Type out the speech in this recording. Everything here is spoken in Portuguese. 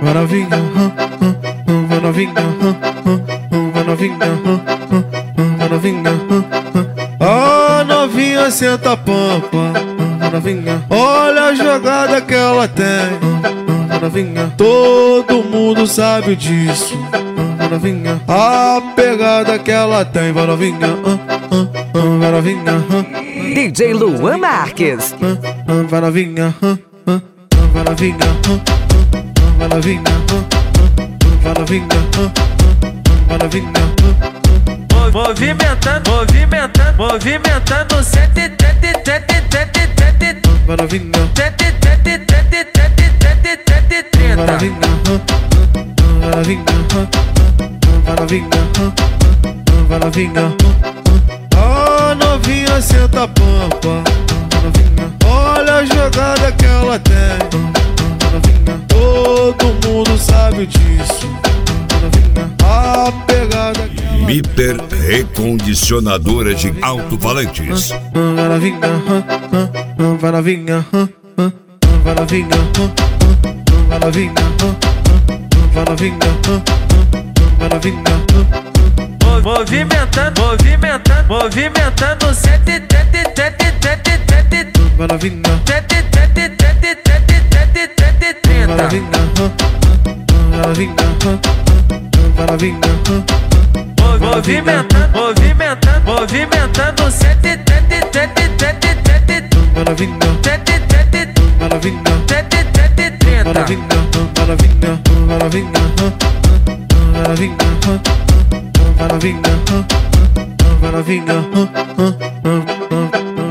vai novinha, vai novinha, vai novinha, vai novinha. Ah, novinha, senta a pampa, vai novinha. Olha a jogada que ela tem, vai novinha. Todo mundo sabe disso, vai novinha. A pegada que ela tem, vai novinha, vai novinha. DJ Luan Marques. Vai novinha, vai novinha, vai novinha, vai novinha, vai novinha. Movimentando, movimentando, movimentando, sete, tete, tete, tete, tete, Vai novinha, tete, tete, tete, tete, tete, tete, vai trinta. novinha, vai novinha, vai novinha, vai novinha. Ah, novinha, senta a pampa, vai novinha. Olha a jogada que ela tem, vai novinha. Todo mundo sabe disso, vai novinha. A pegada que ela Miper Recondicionadora de Alto-Falantes. vai novinha, vai novinha, vai novinha, vai novinha, vai novinha, vai novinha. Movimentando, movimentando, movimentando, sete, tete, tete, tete, tete, Vai novinha, tete, tete, tete, tete, tete, tete, vai trinta. novinha, vai novinha, vai novinha. Movimentando, movimentando, movimentando, sete, tete, tete, tete, tete, Vai novinha, tete, tete, vai novinha, tete, tete, vai trinta. novinha, vai novinha, vai novinha, vai novinha, vai novinha, vai novinha.